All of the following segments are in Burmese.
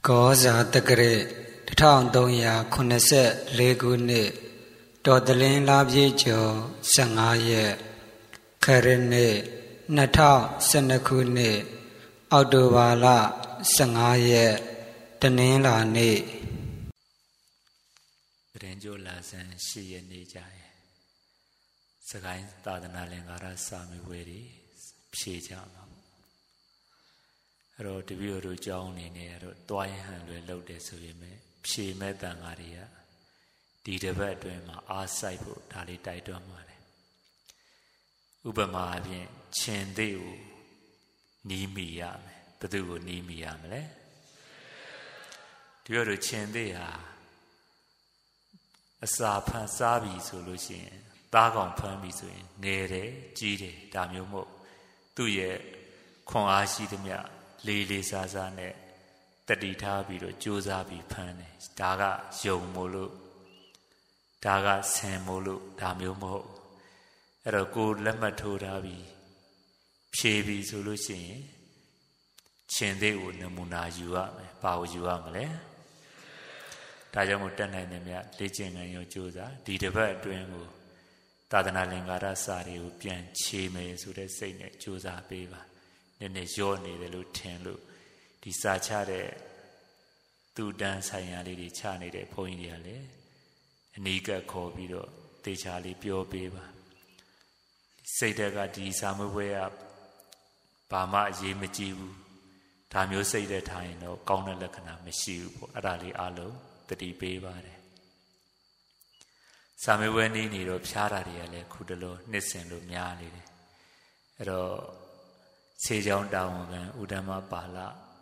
ကောဇာတက္ကရာ1384ခုနှစ်တော်သလင်းလပြည့်ကျော်15ရက်ခရစ်နှစ်2012ခုနှစ်အောက်တိုဘာလ15ရက်တနင်္လာနေ့သတင်းကြိုလာဆန်း10ရက်နေ့ကြရဲ့စကိုင်းသာသနာလင်္ကာရစာမေးပွဲတွေဖြေကြမှာအဲ့တော့တပည့်တော်တို့ကြောင်းအနေနဲ့အဲ့တော့တွားရဟန်လွယ်လုပ်တယ်ဆိုရင်ဖြေမဲ့တန်ဃာတွေကဒီတစ်ပတ်အတွင်းမှာအားစိုက်ဖို့ဒါလေးတိုက်တွန်းပါတယ်ဥပမာအပြင်ခြင်သေးကိုနီးမိရမယ်ဘယ်သူကိုနီးမိရမလဲတပည့်တော်ခြင်သေးဟာအစာဖန်စားပြီဆိုလို့ရှိရင်သားကောင်ဖမ်းပြီဆိုရင်ငယ်တယ်ကြီးတယ်ဒါမျိုးမဟုတ်သူ့ရဲ့ခွန်အားရှိသမျှလေးလေးစားစားနဲ့တတိထားပြီးတော့ကြိုးစားပြီးဖမ်းတယ်ဒါကယုံမို့လို့ဒါကဆင်မို့လို့ဒါမျိုးမဟုတ်အဲ့တော့ကိုလက်မှတ်ထိုးထားပြီးဖြေပြီးဆိုလို့ရှိရင်ရှင်သေးကိုနမူနာယူရမယ်ဘာကိုယူရမလဲဒါကြောင့်မို့တက်နိုင်တယ်မြတ်လေ့ကျင့်ခံရောကြိုးစားဒီတစ်ပတ်အတွင်းကိုသာသနာလင်္ကာရစာတွေကိုပြန်ခြေမယ်ဆိုတဲ့စိတ်နဲ့ကြိုးစားပေးပါနည်းနည်းရောနေတယ်လို့ထင်လို့ဒီစာချတဲ့သူတန်းဆိုင်ရာလေးတွေချနေတဲ့ဘုန်းကြီးတွေကလည်းအနီးကပ်ခေါ်ပြီးတော့တေချာလေးပြောပေးပါစိတ်တက်ကဒီစာမွေးကဘာမှအရေးမကြီးဘူးဒါမျိုးစိတ်သက်ထားရင်တော့ကောင်းတဲ့လက္ခဏာမရှိဘူးပေါ့အဲ့ဒါလေးအလုံးတတိပေးပါတယ်စာမေးပွဲနေတော့ဖြားတာတွေကလည်းခုတလောနှစ်စဉ်လို့များနေတယ်အဲ့တော့ခြေချောင်းတာဝန်ခံဥဒ္ဓမပါဠ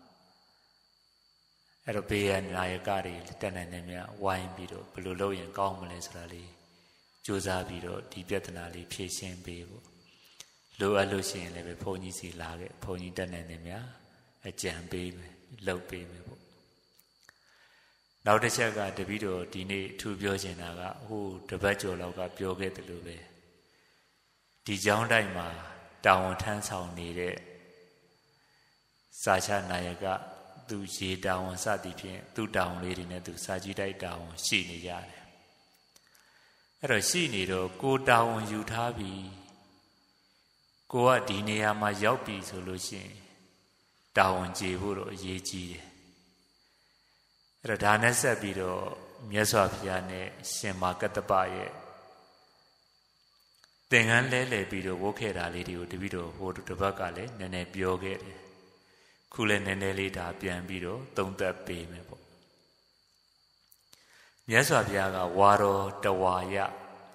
အဲ့တော့ဘေးရနာယကတွေတက်နိုင်တယ်များဝိုင်းပြီးတော့ဘယ်လိုလုပ်ရင်ကောင်းမလဲဆိုတာလေးကြိုးစားပြီးတော့ဒီပြဿနာလေးဖြေရှင်းပေးဖို့လိုအပ်လို့ရှိရင်လည်းဘုန်းကြီးစီလာခဲ့ဘုန်းကြီးတက်နိုင်တယ်များအကြံပေးမယ်လုပ်ပေးမယ်ပေါ့နောက်တစ်ချက်ကတပည့်တော်ဒီနေ့ထူပြောချင်တာကဟိုတပတ်ကျော်လောက်ကပြောခဲ့တယ်လို့ပဲဒီကျောင်းတိုက်မှာတာဝန်ထမ်းဆောင်နေတဲ့စာချနာယကသူရေတာဝန်စသည်ဖြင့်သူတာဝန်လေးတွေနဲ့သူစာကြည့်တိုက်တာဝန်ရှိနေကြတယ်အဲ့တော့ရှိနေတော့ကိုတာဝန်ယူထားပြီးကိုကဒီနေရာမှာရောက်ပြီဆိုလို့ရှိရင်တာဝန်ကျေဖို့တော့အရေးကြီးတယ်အဲ့တော့ဒါနဲ့ဆက်ပြီးတော့မြတ်စွာဘုရားနဲ့ရှင်မာကတ္တပရဲ့သင်္ကန်းလဲလှယ်ပြီးတော့ဝုတ်ခဲ့တာလေးတွေကိုတပည့်တော်ဟိုတစ်ပတ်ကလည်းနည်းနည်းပြောခဲ့တယ်ခုလည်းနည်းနည်းလေးဒါပြန်ပြီးတော့သုံးသပ်ပေးမယ်ပေါ့မြတ်စွာဘုရားကဝါတော်တဝါယ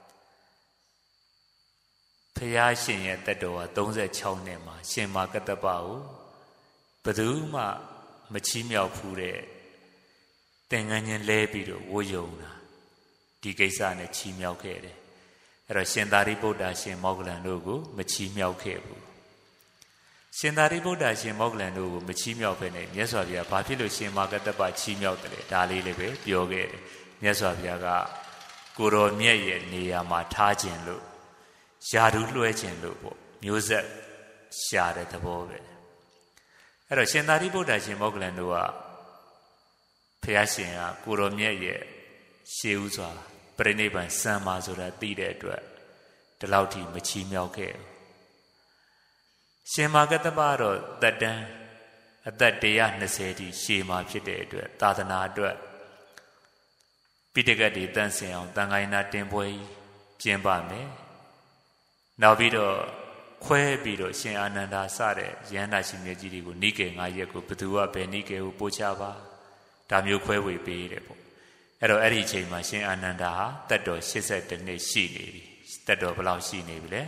ဘုရားရှင်ရဲ့တက်တော်က36နှစ်မှာရှင်မာကတ္တပကိုဘယ်သူမှမချီးမြှောက်ဖူးတဲ့သင်္ကန်းချင်းလဲပြီးတော့ဝတ်ယုံတာဒီကိစ္စနဲ့ချီးမြှောက်ခဲ့တယ်အဲ့တော့ရှင်သာရိပုတ္တရှင်မောဂလန်တို့ကိုမချီးမြှောက်ခဲ့ဘူးရှင်သာရိပုတ္တရှင်မောဂလန်တို့ကိုမချီးမြှောက်ဖ ೇನೆ မြတ်စွာဘုရားဘာဖြစ်လို့ရှင်မာကတ္တပချီးမြှောက်တယ်ဒါလေးလည်းပဲပြောခဲ့တယ်မြတ်စွာဘုရားကကိုတော်မြတ်ရဲ့နေရာမှာထားခြင်းလို့ယာဓုလွှဲခြင်းလို့ပေါ့မျိုးဆက်ရှာတဲ့သဘောပဲအဲ့တော့ရှင်သာရိပုတ္တရှင်မောဂလန်တို့ကဘုရားရှင်ကကိုတော်မြတ်ရဲ့ရှေးဥစွာပြိဋိဘံစံမာဆိုတာသိတဲ့အတွက်ဒီလောက်ထိမချီးမြှောက်ခဲ့ဘူးရှင်မာကတ္တပတော့သက်တမ်းအသက်120ထိရှေးမှာဖြစ်တဲ့အတွက်သာသနာအတွက်ပိဋကတ်တွေတန့်စင်အောင်တန်ခိုင်းနာတင်ပွဲကျင်းပမယ်နောက်ပြီးတော့ခွဲပြီးတော့ရှင်အာနန္ဒာစတဲ့ရဟန္တာရှင်မြတ်ကြီးတွေကိုနိကေ9ရက်ကိုဘသူကဘယ်နိကေကိုပို့ချပါဒါမျိုးခွဲဝေပေးတယ်ပေါ့အဲ့တော့အဲ့ဒီအချိန်မှာရှင်အာနန္ဒာဟာတက်တော်82နှစ်ရှိနေပြီတက်တော်ဘယ်လောက်ရှိနေပြီလဲ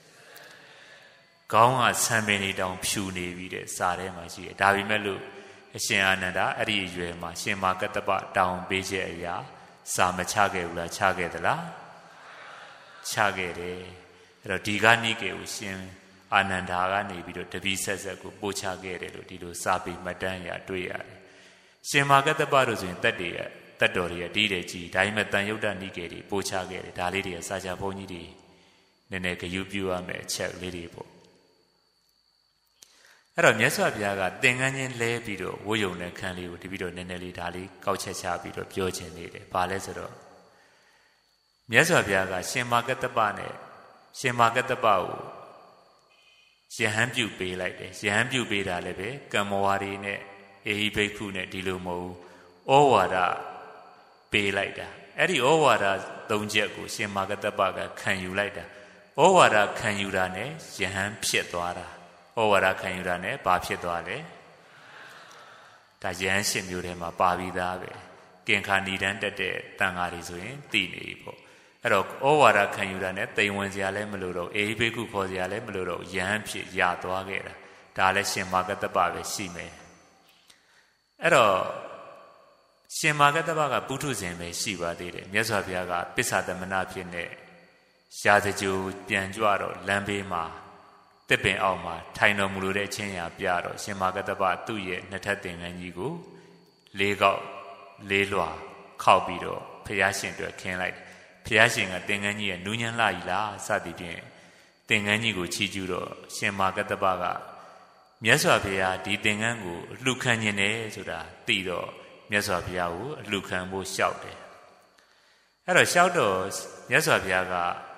ခေါင်းကဆံပင်တွေတောင်ဖြူနေပြီတဲ့စာထဲမှာရှိတယ်ဒါပေမဲ့လို့အရှင်အာနန္ဒာအဲ့ဒီအရွယ်မှာရှင်မာကတ္တပတောင်းပေးချက်အရာစာမချခဲ့ဘူးလားချခဲ့သလားချခဲ့တယ်အဲ့တော့ဒီကနိကေကိုရှင်အာနန္ဒာကနေပြီးတော့တပည့်ဆက်ကိုပို့ချခဲ့တယ်လို့ဒီလိုစာပေမှတ်တမ်းရတွေ့ရတယ်ရှင်မာကတ္တပတို့ဆိုရင်တက်တော်တွေအတီးတယ်ကြီးဒါပေမဲ့တန်ယုတ်တနိကေတွေပို့ချခဲ့တယ်ဒါလေးတွေကစာချဘုန်းကြီးတွေနည်းနည်းဂရုပြုရမယ်အချက်လေးတွေပေါ့အဲ့တော့မြတ်စွာဘုရားကသင်္ကန်းချင်းလဲပြီးတော့ဝိုးယုံတဲ့ခန်းလေးကိုတပည့်တော်နည်းနည်းလေးဒါလေးကောက်ချက်ချပြီးတော့ပြောချင်နေတယ်။ဘာလဲဆိုတော့မြတ်စွာဘုရားကရှင်မာကတ္တပနဲ့ရှင်မာကတ္တပကိုယဟန်ပြုပေးလိုက်တယ်။ယဟန်ပြုပေးတာလည်းပဲကမ္မဝါရီနဲ့အေဟိဘိက္ခုနဲ့ဒီလိုမဟုတ်ဘူး။ဩဝါဒပေးလိုက်တာ။အဲ့ဒီဩဝါဒ၃ချက်ကိုရှင်မာကတ္တပကခံယူလိုက်တာ။ဩဝါဒခံယူတာနဲ့ယဟန်ဖြစ်သွားတာ။ဩဝါဒခံယူတာနဲ့ဘာဖြစ်သွားလဲ။ဒါယဟန်ရှင်မျိုးထဲမှာပါပြီးသားပဲ။ကင်ခါဏီတန်းတက်တဲ့တန်ဃာတွေဆိုရင်သိနေပြီပေါ့။အဲ့တော့ဩဝါဒခံယူတာနဲ့တိမ်ဝင်စရာလည်းမလိုတော့အေဟိဘိက္ခုခေါ်စရာလည်းမလိုတော့ယဟန်ဖြစ်ရသွားခဲ့တာ။ဒါလည်းရှင်မာကတ္တပပဲရှိမယ်။အဲ့တော့ရှင်မာကတ္တပကပုထုဇဉ်ပဲရှိပါသေးတယ်မြတ်စွာဘုရားကပစ္ဆာသမဏဖြစ်နေရာဇကြိုပြန်ကြွတော့လမ်းဘေးမှာတစ်ပင်အောက်မှာထိုင်တော်မူလို့တဲ့အချင်းရာပြတော့ရှင်မာကတ္တပသူ့ရဲ့နှစ်ထပ်သင်္ကန်းကြီးကိုလေးခေါက်လေးလွှာခောက်ပြီးတော့ဘုရားရှင်အတွက်ခင်းလိုက်ဘုရားရှင်ကသင်္ကန်းကြီးရဲ့နူးညံ့လှကြီးလားစသည်ဖြင့်သင်္ကန်းကြီးကိုချီးကျူးတော့ရှင်မာကတ္တပကမြတ်စွာဘုရားဒီသင်္ကန်းကိုအလှခံခြင်းနဲ့ဆိုတာသိတော့မြတ်စွာဘုရားကိုအလှခံဖို့လျှောက်တယ်အဲ့တော့လျှောက်တော့မြတ်စွာဘုရားက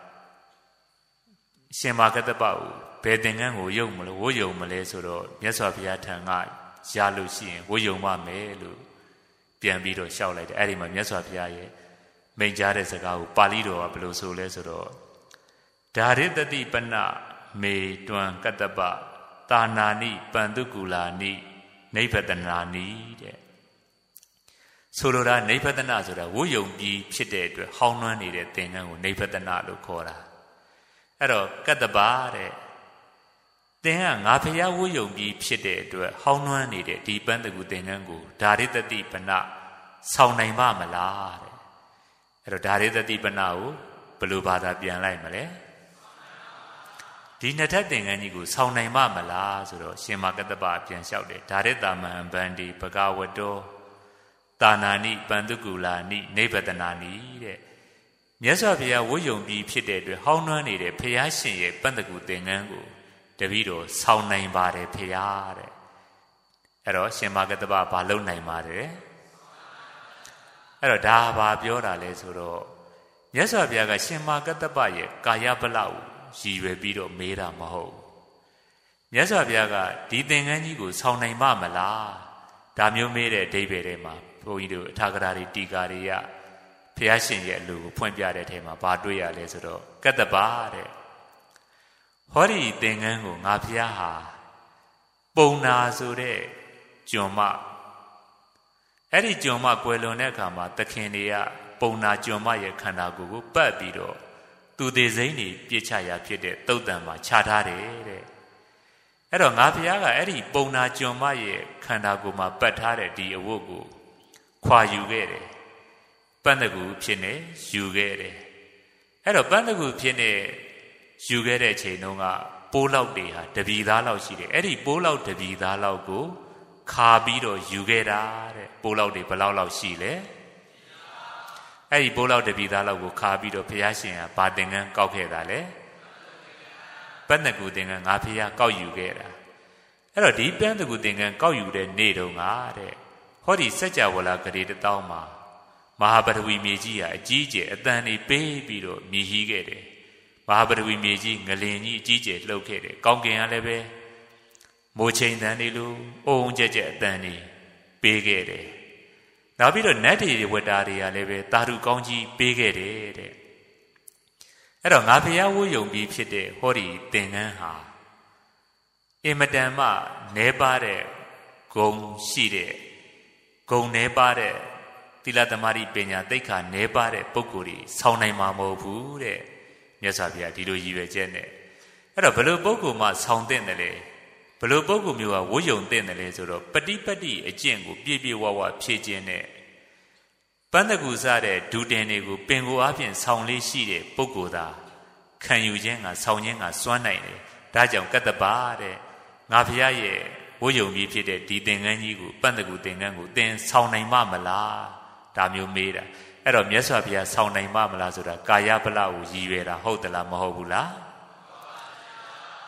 ရှင်မာကတ္တပကိုဘယ်သင်္ကန်းကိုယုံမလို့ဝိုးယုံမလဲဆိုတော့မြတ်စွာဘုရားထံကရလို့ရှိရင်ဝိုးယုံပါမယ်လို့ပြန်ပြီးတော့လျှောက်လိုက်တယ်အဲ့ဒီမှာမြတ်စွာဘုရားရဲ့မိန့်ကြားတဲ့စကားကိုပါဠိတော်ကဘယ်လိုဆိုလဲဆိုတော့ဓာရိတတိပနမေတွံကတ္တပတာနာနိပန္တုကူလာနိနိဗ္ဗတနာနိတဲ့ဆိုလိုတာနိဗ္ဗတနာဆိုတာဝိုးယုံပြီးဖြစ်တဲ့အတွက်ဟောင်းနှွမ်းနေတဲ့သင်္ကန်းကိုနိဗ္ဗတနာလို့ခေါ်တာအဲ့တော့ကတ္တပတဲ့သင်ကငါဖျားဝိုးယုံပြီးဖြစ်တဲ့အတွက်ဟောင်းနှွမ်းနေတဲ့ဒီပန်းတကူသင်္ကန်းကိုဓာရိတတိပနဆောင်နိုင်ပါမလားတဲ့အဲ့တော့ဓာရိတတိပနကိုဘယ်လိုဘာသာပြန်လိုက်မလဲဒီနှစ်ထပ်သင်္ကန်းကြီးကိုဆောင်နိုင်ပါမလားဆိုတော့ရှင်မာကတ္တပပြန်လျှောက်တယ်ဓာရိတမဟံဗန္တိဘဂဝတောတာနာနိပန္တုကူလာနိနိဗ္ဗတနာနိတဲ့မြတ်စွာဘုရားဝိုးယုံပြီးဖြစ်တဲ့အတွက်ဟောင်းနှွမ်းနေတဲ့ဘုရားရှင်ရဲ့ပန္တကူသင်္ကန်းကိုတပည့်တော်ဆောင်နိုင်ပါတယ်ဘုရားတဲ့အဲ့တော့ရှင်မာကတ္တပဘာလုပ်နိုင်ပါတယ်အဲ့တော့ဒါဘာပြောတာလဲဆိုတော့မြတ်စွာဘုရားကရှင်မာကတ္တပရဲ့ကာယဗလကိုရည်ရွယ်ပြီးတော့မေးတာမဟုတ်မြတ်စွာဘုရားကဒီသင်္ကန်းကြီးကိုဆောင်နိုင်မမလားဒါမျိုးမေးတဲ့အဓိပ္ပာယ်ထဲမှာဘုန်းကြီးတို့အထာဂရတွေတီကာတွေကဘုရားရှင်ရဲ့အလိုကိုဖွင့်ပြတဲ့အထဲမှာဘာတွေ့ရလဲဆိုတော့ကတ္တပတဲ့ဟောဒီသင်္ကန်းကိုငါဘုရားဟာပုံနာဆိုတဲ့ကျွန်မအဲ့ဒီကျွန်မကွယ်လွန်တဲ့အခါမှာသခင်တွေကပုံနာကျွန်မရဲ့ခန္ဓာကိုယ်ကိုပတ်ပြီးတော့သူသေးစိမ့်နေပြစ်ချရာဖြစ်တဲ့တုတ်တံမှာခြားထားတယ်တဲ့အဲ့တော့ငါဘုရားကအဲ့ဒီပုံနာကျွန်မရဲ့ခန္ဓာကိုယ်မှာပတ်ထားတဲ့ဒီအဝတ်ကိုခွာယူခဲ့တယ်ပန်းတကူဖြစ်နေယူခဲ့တယ်အဲ့တော့ပန်းတကူဖြစ်နေယူခဲ့တဲ့အချိန်တုန်းကပိုးလောက်တွေဟာတပြီသားလောက်ရှိတယ်အဲ့ဒီပိုးလောက်တပြီသားလောက်ကိုခါပြီးတော့ယူခဲ့တာတဲ့ပိုးလောက်တွေဘယ်လောက်ရှိလဲအဲ့ဒီပိုးလောက်တပြီသားလောက်ကိုခါပြီးတော့ဘုရားရှင်ကဗာသင်္ကန်းကောက်ခဲ့တာလေပန်းတကူသင်္ကန်းငါဘုရားကောက်ယူခဲ့တာအဲ့တော့ဒီပန်းတကူသင်္ကန်းကောက်ယူတဲ့နေ့တုန်းကတဲ့ဟောဒီစัจ java လာဂရေတတောင်းမှာမဟာပထဝီမြေကြီးဟာအကြီးကျယ်အတန်နေပေးပြီးတော့မြည်ဟီးခဲ့တယ်မဟာပထဝီမြေကြီးငလင်ကြီးအကြီးကျယ်လှုပ်ခဲ့တယ်ကောင်းကင်ကလည်းပဲမိုးချိန်တန်တွေလိုအုံကြက်ကြက်အတန်နေပေးခဲ့တယ်နောက်ပြီးတော့နတ်တွေဝတ္တာတွေကလည်းပဲတာရုကောင်းကြီးပေးခဲ့တယ်တဲ့အဲ့တော့ငါဘုရားဝိုးယုံပြီးဖြစ်တဲ့ဟောဒီသင်္ကန်းဟာအင်မတန်မှနဲပါတဲ့ဂုံရှိတဲ့ဂုံနဲပါတဲ့သီလသမารိပညာသိက္ခာနဲပါတဲ့ပုဂ္ဂိုလ်တွေဆောင်းနိုင်မှာမဟုတ်ဘူးတဲ့မြတ်စွာဘုရားဒီလိုရည်ရွယ်ချက်နဲ့အဲ့တော့ဘယ်လိုပုဂ္ဂိုလ်မှဆောင်းတဲ့တယ်လဲဘယ်လိုပုဂ္ဂိုလ်မျိုးကဝိုးယုံတဲ့တယ်လဲဆိုတော့ပฏิပတ်တိအကျင့်ကိုပြည့်ပြည့်ဝဝဖြည့်ခြင်းနဲ့ပန်းတကူစားတဲ့ဒူတင်တွေကိုပင်ကိုအပြင်ဆောင်းလေးရှိတဲ့ပုဂ္ဂိုလ်သာခံယူခြင်းကဆောင်းခြင်းကစွမ်းနိုင်တယ်ဒါကြောင့်ကတ္တပါတဲ့ငါဘုရားရဲ့ဝိုးယုံပြီးဖြစ်တဲ့ဒီသင်္ကန်းကြီးကိုပန်းတကူသင်္ကန်းကိုသင်ဆောင်းနိုင်မမလားဒါမျိုးမေးတာအဲ့တော့မြတ်စွာဘုရားဆောင်းနိုင်မမလားဆိုတာကာယဗလကိုရည်ရွယ်တာဟုတ်သလားမဟုတ်ဘူးလား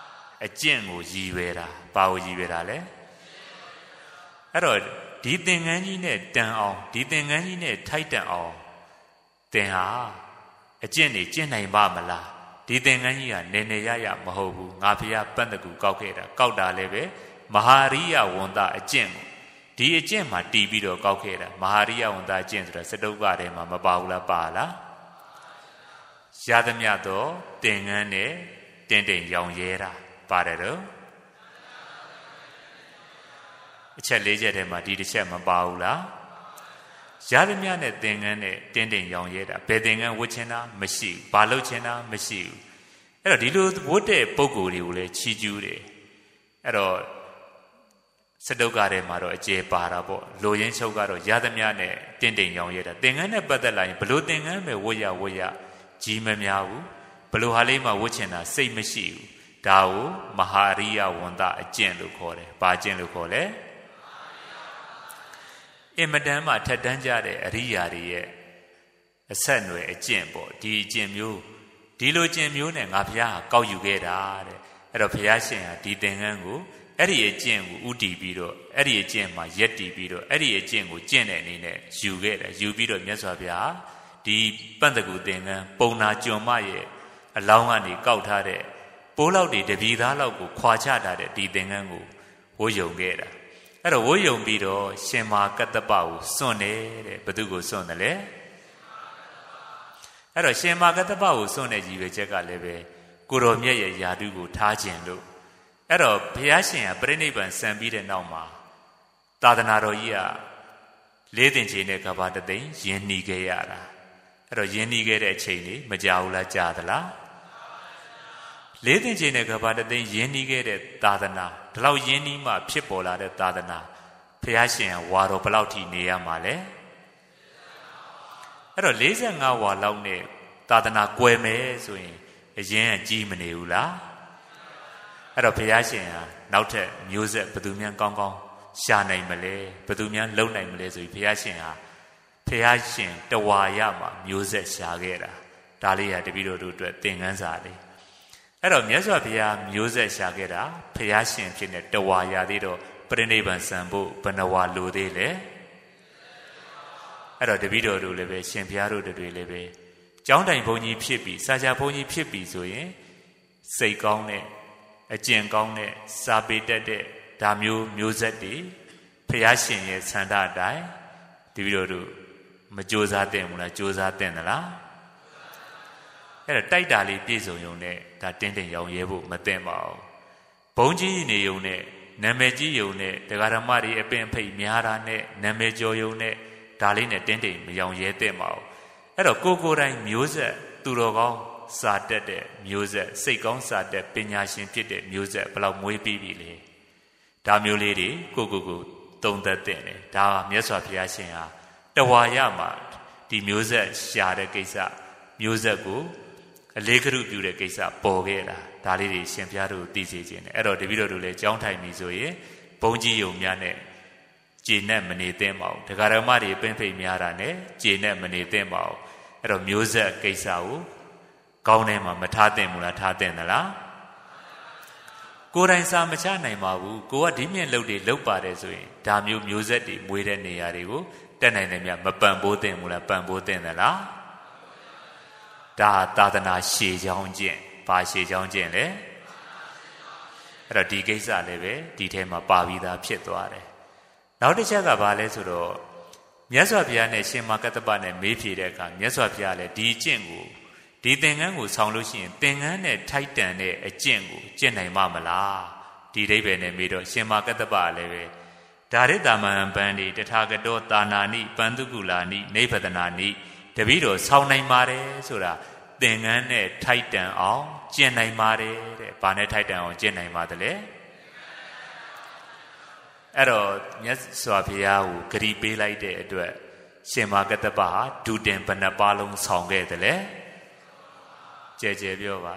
အကျင့်ကိုရည်ရွယ်တာဘာကိုရည်ရွယ်တာလဲအဲ့တော့ဒီသင်္ကန်းကြီးနဲ့တန်အောင်ဒီသင်္ကန်းကြီးနဲ့ထိုက်တန်အောင်သင်ဟာအကျင့်တွေကျင့်နိုင်ပါမလားဒီသင်္ကန်းကြီးကနေနေရရမဟုတ်ဘူးငါဖျားပန့်တကူကောက်ခဲ့တာကောက်တာလည်းပဲမဟာရိယဝန္တအကျင့်ကိုဒီအကျင့်မှာတီးပြီးတော့ကောက်ခဲ့တာမဟာရိယဝန္တအကျင့်ဆိုတော့စတုပ္ပထဲမှာမပါဘူးလားပါလားရသမျှတော့သင်္ကန်းနဲ့တင်းတိမ်ရောင်ရဲတာပါတယ်တော့အချက်၄ချက်ထဲမှာဒီတစ်ချက်မပါဘူးလားရသမျှနဲ့သင်္ကန်းနဲ့တင်းတိမ်ရောင်ရဲတာဘယ်သင်္ကန်းဝတ်ချင်တာမရှိဘူးဘာလုပ်ချင်တာမရှိဘူးအဲ့တော့ဒီလိုဝတ်တဲ့ပုံကိုယ်တွေကိုလည်းချီးကျူးတယ်အဲ့တော့စတုတ်ကထဲမှာတော့အကျေပါတာပေါ့လိုရင်းချုပ်ကတော့ရသမျှနဲ့တင်းတိမ်ရောင်ရဲတာသင်္ကန်းနဲ့ပတ်သက်လာရင်ဘလို့သင်္ကန်းပဲဝတ်ရကြီးမများဘူးဘလို့ဟာလေးမှဝတ်ချင်တာစိတ်မရှိဘူးဒါကိုမဟာရိယဝန္တအကျင့်လို့ခေါ်တယ်ဘာကျင့်လို့ခေါ်လဲအင်မတန်မှထက်တန်းကြတဲ့အရိယာတွေရဲ့အဆက်အနွယ်အကျင့်ပေါ့ဒီအကျင့်မျိုးဒီလိုကျင့်မျိုးနဲ့ငါဘုရားကောက်ယူခဲ့တာတဲ့အဲ့တော့ဘုရားရှင်ဟာဒီသင်္ကန်းကိုအဲ့ဒီအကျင့်ကိုဥတည်ပြီးတော့အဲ့ဒီအကျင့်မှာယက်တည်ပြီးတော့အဲ့ဒီအကျင့်ကိုကျင့်တဲ့အနေနဲ့ယူခဲ့တယ်ယူပြီးတော့မြတ်စွာဘုရားဒီပန့်တကူသင်္ကန်းပုံနာကျွန်မရဲ့အလောင်းကနေကောက်ထားတဲ့ပိုးလောက်တွေတပီသားလောက်ကိုခွာချထားတဲ့ဒီသင်္ကန်းကိုဝှယုံခဲ့တာအဲ့တော့ဝှယုံပြီးတော့ရှင်မာကတ္တပကိုစွန့်တယ်တဲ့ဘသူကိုစွန့်တယ်လဲအဲ့တော့ရှင်မာကတ္တပကိုစွန့်တဲ့ရည်ရွယ်ချက်ကလည်းပဲကိုတော်မြတ်ရဲ့ယာတုကိုထားခြင်းလို့အဲ့တော့ဘုရားရှင်ကပြိဋိဘံစံပြီးတဲ့နောက်မှာသာသနာတော်ကြီးကလေးသင်္ချေနဲ့ကဘာတသိန်းယဉ်နှီးခဲ့ရတာအဲ့တော့ယဉ်နှီးခဲ့တဲ့အချိန်လေးမကြာဘူးလားကြာသလားလေးသင်္ချေနဲ့ကဘာတသိန်းယဉ်နှီးခဲ့တဲ့သာသနာဒီလောက်ယဉ်နှီးမှဖြစ်ပေါ်လာတဲ့သာသနာဘုရားရှင်ကဝါတော်ဘလောက်ထိနေရမှာလဲအဲ့တော့45ဝါလောက်နဲ့သာသနာကွယ်မယ်ဆိုရင်အရင်ကကြီးမနေဘူးလားအဲ့တော့ဘုရားရှင်ဟာနောက်ထပ်မျိုးဆက်ဘယ်သူများကောင်းကောင်းရှာနိုင်မလဲဘယ်သူများလုံနိုင်မလဲဆိုပြီးဘုရားရှင်ဟာဘုရားရှင်တဝါရမှာမျိုးဆက်ရှာခဲ့တာဒါလေးဟာတပည့်တော်တို့အတွက်သင်ခန်းစာလေးအဲ့တော့မြတ်စွာဘုရားမျိုးဆက်ရှာခဲ့တာဘုရားရှင်ဖြစ်နေတဝါရသေးတော့ပြိဋိဘံစံဖို့ဘယ်နှဝါလိုသေးလဲအဲ့တော့တပည့်တော်တို့လည်းပဲရှင်ဘုရားတို့တွေလည်းပဲကျောင်းတိုင်ဘုန်းကြီးဖြစ်ပြီးစာချဘုန်းကြီးဖြစ်ပြီးဆိုရင်စိတ်ကောင်းတဲ့အကျင့်ကောင်းတဲ့စာပေတတ်တဲ့ဒါမျိုးဆက်တွေဘုရားရှင်ရဲ့ဆန္ဒအတိုင်းတပည့်တော်တို့မကြိုးစားသင့်ဘူးလားကြိုးစားသင့်သလားအဲ့တော့တိုက်တာလေးပြည့်စုံရုံနဲ့ဒါတင်းတင်းရောင်ရဲဖို့မသင့်ပါဘူးဘုန်းကြီးနေရုံနဲ့နာမည်ကြီးရုံနဲ့တရားဓမ္မတွေအပင်ဖိတ်များတာနဲ့နာမည်ကျော်ရုံနဲ့ဒါလေးနဲ့တင်းတင်းမရောင်ရဲသင့်ပါဘူးအဲ့တော့ကိုယ်တိုင်မျိုးဆက်သူတော်ကောင်းစာတတ်တဲ့မျိုးဆက်စိတ်ကောင်းစာတတ်ပညာရှင်ဖြစ်တဲ့မျိုးဆက်ဘယ်လောက်မွေးပြီးပြီလဲဒါမျိုးလေးတွေကိုသုံးသက်တဲ့တယ်ဒါမြတ်စွာဘုရားရှင်ဟာတဝါရမှာဒီမျိုးဆက်ရှာတဲ့ကိစ္စမျိုးဆက်ကိုအလေးကရုပြုတဲ့ကိစ္စပေါ်ခဲ့တာဒါလေးတွေရှင်ဘုရားတို့သိစေခြင်းတယ်အဲ့တော့တပည့်တော်တို့လည်းကြောင်းထိုင်ပြီဆိုရင်ဘုန်းကြီးယုံများနဲ့ကျေနပ်မနေသင့်ပါဘူးတရားဓမ္မတွေပင်ဖိတ်များတာနဲ့ကျေနပ်မနေသင့်ပါဘူးအဲ့တော့မျိုးဆက်ကိစ္စကိုကောင်းတယ်မှာမထားသင့်ဘူးလားထားသင့်သလားကိုယ်တိုင်စာမချနိုင်ပါဘူးကိုကဒီမြင့်လုပ်တွေလုပ်ပါတယ်ဆိုရင်ဒါမျိုးဆက်တွေမွေးတဲ့နေရာတွေကိုတက်နိုင်တယ်မြတ်မပံ့ပိုးသင့်ဘူးလားပံ့ပိုးသင့်သလားဒါသာသနာရှည်ချောင်းကျင့်ဘာရှည်ချောင်းကျင့်လဲအဲ့တော့ဒီကိစ္စလည်းပဲဒီထဲမှာပါပြီးသားဖြစ်သွားတယ်နောက်တစ်ချက်ကဘာလဲဆိုတော့မြတ်စွာဘုရားနဲ့ရှင်မကတ္တပနဲ့မေးဖြေတဲ့အခါမြတ်စွာဘုရားလည်းဒီအကျင့်ကိုဒီသင်္ကန်းကိုဆောင်လို့ရှိရင်သင်္ကန်းနဲ့ထိုက်တန်တဲ့အကျင့်ကိုကျင့်နိုင်မှာမလားဒီအိဗယ်နဲ့မေးတော့ရှင်မကတ္တပလည်းပဲဒါရိတာမဟံပန္တိတထာဂတောတာနာနိပန္တုကုလာနိနိဗ္ဗဒနာနိတပည့်တော်ဆောင်နိုင်ပါတယ်ဆိုတာသင်္ကန်းနဲ့ထိုက်တန်အောင်ကျင့်နိုင်ပါတယ်တဲ့ဘာနဲ့ထိုက်တန်အောင်ကျင့်နိုင်ပါသလဲအဲ့တော့မြတ်စွာဘုရားကိုဂရီပေးလိုက်တဲ့အတွက်ရှင်မကတ္တပဟာဒုတင်ဘယ်နှပါလုံးဆောင်ခဲ့တယ်လဲကြဲကြဲပြောပါ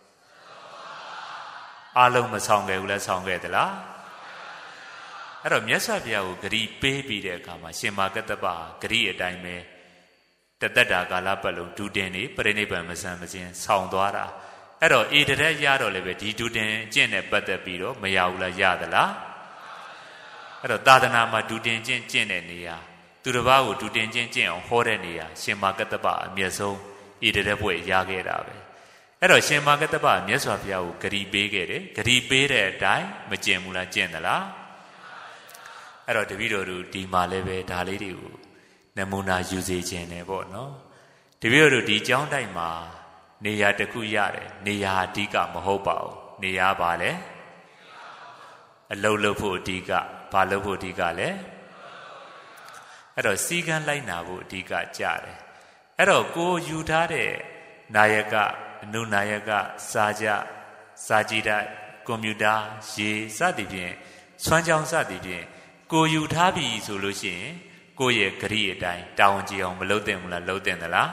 အားလုံးမဆောင်ခဲ့ဘူးလဲဆောင်ခဲ့သလားအဲ့တော့မြတ်စွာဘုရားကိုဂရီပေးပြီးတဲ့အခါမှာရှင်မကတ္တပဂရီအတိုင်းပဲတသက်တာကာလပတ်လုံးဒုတင်နေပြိဋိဘံမဆံမခြင်းဆောင်သွားတာအဲ့တော့ဧတရက်ရတော့လည်းပဲဒီဒုတင်ကျင့်နဲ့ပတ်သက်ပြီးတော့မရဘူးလားရသလားအဲ့တော့သာသနာမှာဒုတင်ကျင့်တဲ့နေရာသူတစ်ပါးကိုဒုတင်ကျင့်အောင်ဟောတဲ့နေရာရှင်မာကတ္တပအမျက်ဆုံးဧတရက်ဘွဲ့ရခဲ့တာပဲအဲ့တော့ရှင်မာကတ္တပမြတ်စွာဘုရားကိုဂရီပေးခဲ့တယ်ဂရီပေးတဲ့အတိုင်းမကျင့်ဘူးလားကျင့်သလားအဲ့တော့တပည့်တော်တို့ဒီမှာလည်းပဲဒါလေးတွေကိုနမူနာယူစေခြင်းနဲ့ပေါ့နော်တပည့်တော်တို့ဒီကျောင်းတိုက်မှာနေရာတစ်ခုရတယ်နေရာအဓိကမဟုတ်ပါဘူးနေရာပါလေအလုပ်လုပ်ဖို့အဓိကဘာလုပ်ဖို့အဓိကလဲအဲ့တော့စီကံလိုက်နာဖို့အဓိကကြတယ်အဲ့တော့ကိုယူထားတဲ့နာယကအနုနာယကစာကြည့်တဲ့ကွန်ပျူတာရေစသည်ဖြင့်စွမ်းကြောင်းစသည်ဖြင့်ကိုယူထားပြီဆိုလို့ရှိရင်ကိုယ့်ရဲ့ဂရိအတိုင်းတာဝန်ကြီးအောင်မလုပ်သင့်ဘူးလားလုပ်သင့်သလား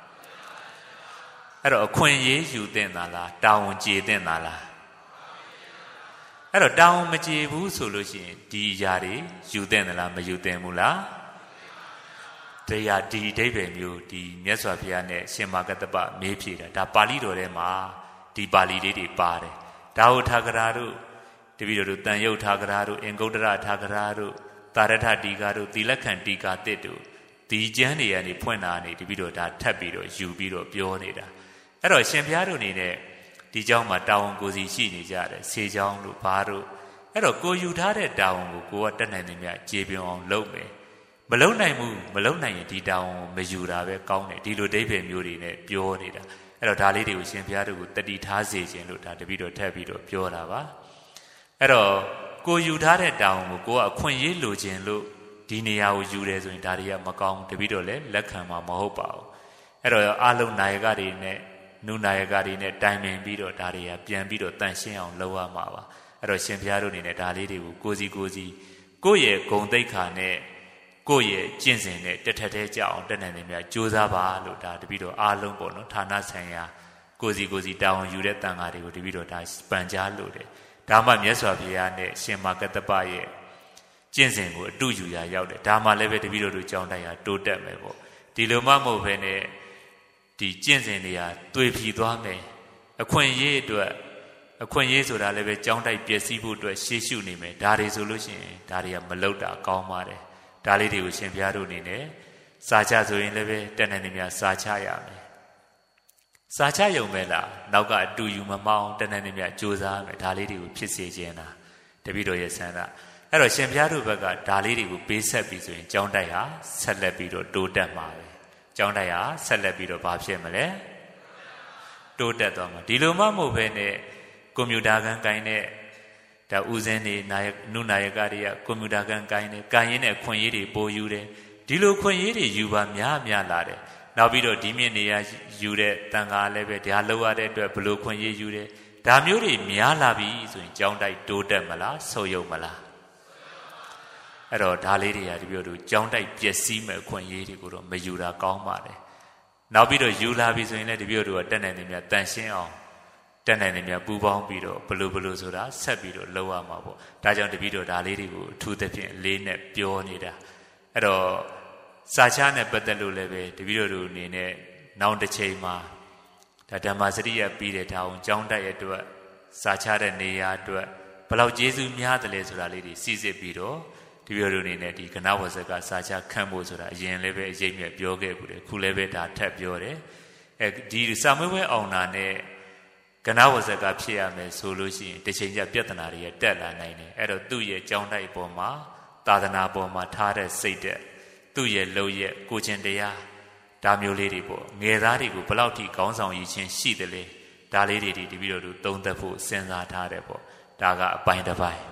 အဲ့တော့အခွင့်အရေးယူသင့်သလားတာဝန်ကျေသင့်သလားအဲ့တော့တာဝန်မကျေဘူးဆိုလို့ရှိရင်ဒီຢာတွေယူသင့်သလားမယူသင့်ဘူးလားတရားဒီအဓိပ္ပာယ်မျိုးဒီမြတ်စွာဘုရားနဲ့ရှင်မာကတ္တပမေးဖြေတာဒါပါဠိတော်ထဲမှာဒီပါဠိလေးတွေပါတယ်ဒါဟုထာဂရာတို့တပည့်တော်တို့တန်ယုတ်ထာဂရာတို့အင်္ဂုတ္တရထာဂရာတို့တာရထတီကာတို့သီလခံတီကာတစ်တို့ဒီကျမ်းတွေကနေဖွင့်တာနေတပည့်တော်ဒါထပ်ပြီးတော့ယူပြီးတော့ပြောနေတာအဲ့တော့ရှင်ဘုရားတို့အနေနဲ့ဒီเจ้าမှာတာဝန်ကိုစီရှိနေကြတယ်ဆေเจ้าတို့ဘာတို့အဲ့တော့ကိုယူထားတဲ့တာဝန်ကိုကတက်နိုင်တယ်မြတ်ကြေပြင်းအောင်လုပ်မယ်မလုံနိုင်ဘူးမလုံနိုင်ရင်ဒီတောင်မယူတာပဲကောင်းတယ်ဒီလိုဒိဗ္ဗေမျိုးတွေနဲ့ပြောနေတာအဲ့တော့ဒါလေးတွေကိုရှင်ဘုရားတို့ကိုတတိထားစေခြင်းလို့ဒါတပည့်တော်ထပ်ပြီးတော့ပြောတာပါအဲ့တော့ကိုယူထားတဲ့တောင်ကိုကိုကအခွင့်အရေးလိုချင်လို့ဒီနေရာကိုယူတယ်ဆိုရင်ဒါတွေကမကောင်းတပည့်တော်လည်းလက်ခံမှာမဟုတ်ပါဘူးအဲ့တော့အလုံးနာယကတွေနဲ့နုနာယကတွေနဲ့တိုင်ပင်ပြီးတော့ဒါတွေကပြန်ပြီးတော့တန်ရှင်းအောင်လုပ်ရမှာပါအဲ့တော့ရှင်ဘုရားတို့အနေနဲ့ဒါလေးတွေကိုကိုစီကိုယ့်ရဲ့ဂုဏ်သိက္ခာနဲ့ကိုယ့်ရဲ့ကျင့်စဉ်နဲ့တက်ထက်တဲ့ကြအောင်တက်နိုင်တယ်များကြိုးစားပါလို့ဒါတပည့်တော်အားလုံးပေါ့နော်ဌာနဆိုင်ရာကိုစီတာဝန်ယူတဲ့တန်ဃာတွေကိုတပည့်တော်ဒါပန်ကြားလို့တယ်ဒါမှမြတ်စွာဘုရားနဲ့ရှင်မာကတ္တပရဲ့ကျင့်စဉ်ကိုအတူယူရာရောက်တယ်ဒါမှလည်းပဲတပည့်တော်တို့ကြောင်းတိုက်ရာတိုးတက်မယ်ပေါ့ဒီလိုမှမဟုတ်ဘဲနဲ့ဒီကျင့်စဉ်တွေကတွေ့ဖြီသွားမယ်အခွင့်အရေးဆိုတာလည်းပဲကြောင်းတိုက်ပျက်စီးဖို့အတွက်ရှေ့ရှုနေမယ်ဒါတွေဆိုလို့ရှိရင်ဒါတွေကမလုပ်တာကောင်းပါတယ်ဒါလေးတွေကိုရှင်ဘုရားတို့အနေနဲ့စာချဆိုရင်လည်းပဲတက်နိုင်နေများစာချရမယ်စာချရုံပဲလားနောက်ကအတူယူမမောင်းတက်နိုင်နေများကြိုးစားမယ်ဒါလေးတွေကိုဖြစ်စေခြင်းလားတပည့်တော်ရဲ့ဆန္ဒအဲ့တော့ရှင်ဘုရားတို့ဘက်ကဒါလေးတွေကိုပေးဆက်ပြီးဆိုရင်ကြောင်းတိုက်ဟာဆက်လက်ပြီးတော့တိုးတက်မှာပဲကြောင်းတိုက်ဟာဆက်လက်ပြီးတော့ဘာဖြစ်မလဲတိုးတက်သွားမှာဒီလိုမှမဟုတ်ဘဲနဲ့ကွန်ပျူတာကန်ကိုင်းတဲ့ဒါဥစဉ်နေနုနာယကတွေကကွန်ပျူတာကန်ကိုင်းတယ်ကိုင်းရင်းနဲ့ခွင့်ရေးတွေပို့ယူတယ်ဒီလိုခွင့်ရေးတွေယူပါများလာတယ်နောက်ပြီးတော့ဒီမြင့်နေရယူတဲ့တန်ခါလည်းပဲဒါလောက်ရတဲ့အတွက်ဘလို့ခွင့်ရေးယူတယ်ဒါမျိုးတွေများလာပြီဆိုရင်ကြောင်းတိုက်တိုးတက်မလားဆုတ်ယုတ်မလားအဲ့တော့ဒါလေးတွေကဒီပြောတို့ကြောင်းတိုက်ပျက်စီးမဲ့ခွင့်ရေးတွေကိုတော့မယူတာကောင်းပါတယ်နောက်ပြီးတော့ယူလာပြီဆိုရင်လည်းဒီပြောတို့ကတက်နိုင်တယ်များတန်ရှင်းအောင်တက်နိုင်တယ်များပူပေါင်းပြီးတော့ဘလို့ဆိုတာဆက်ပြီးတော့လုပ်ရမှာပေါ့ဒါကြောင့်တပည့်တော်ဒါလေးတွေကိုအထူးသဖြင့်အလေးနဲ့ပြောနေတာအဲ့တော့စာချနဲ့ပတ်သက်လို့လည်းပဲတပည့်တော်တို့အနေနဲ့နောက်တစ်ချိန်မှာဒါဓမ္မစရိယပြီးတဲ့ဒါအောင်ကြောင်းတိုက်ရအတွက်စာချတဲ့နေရာအတွက်ဘယ်လောက်ကျေးဇူးများတယ်လဲဆိုတာလေးတွေစီစစ်ပြီးတော့တပည့်တော်အနေနဲ့ဒီကဏဝဇ္ဇကစာချခံဖို့ဆိုတာအရင်လည်းပဲအရေးမြတ်ပြောခဲ့ဘူးလေခုလည်းပဲဒါထပ်ပြောတယ်အဲဒီစာမွေးပွဲအောင်တာနဲ့ကဏဝဇ္ဇကဖြစ်ရမယ်ဆိုလို့ရှိရင်တစ်ချိန်ကျပြဿနာတွေတက်လာနိုင်တယ်အဲ့တော့သူ့ရဲ့ကြောင်းတိုက်ပေါ်မှာသာသနာပေါ်မှာထားတဲ့စိတ်တဲ့သူ့ရဲ့လုံရဲ့ကိုချင်းတရားဒါမျိုးလေးတွေပေါ့ငယ်သားတွေကိုဘယ်လောက်ထိခေါင်းဆောင်ရည်ချင်းရှိတယ်လဲဒါလေးတွေဒီပြီးတော့သူသုံးသပ်ဖို့စဉ်းစားထားတယ်ပေါ့ဒါကအပိုင်းတစ်ပိုင်း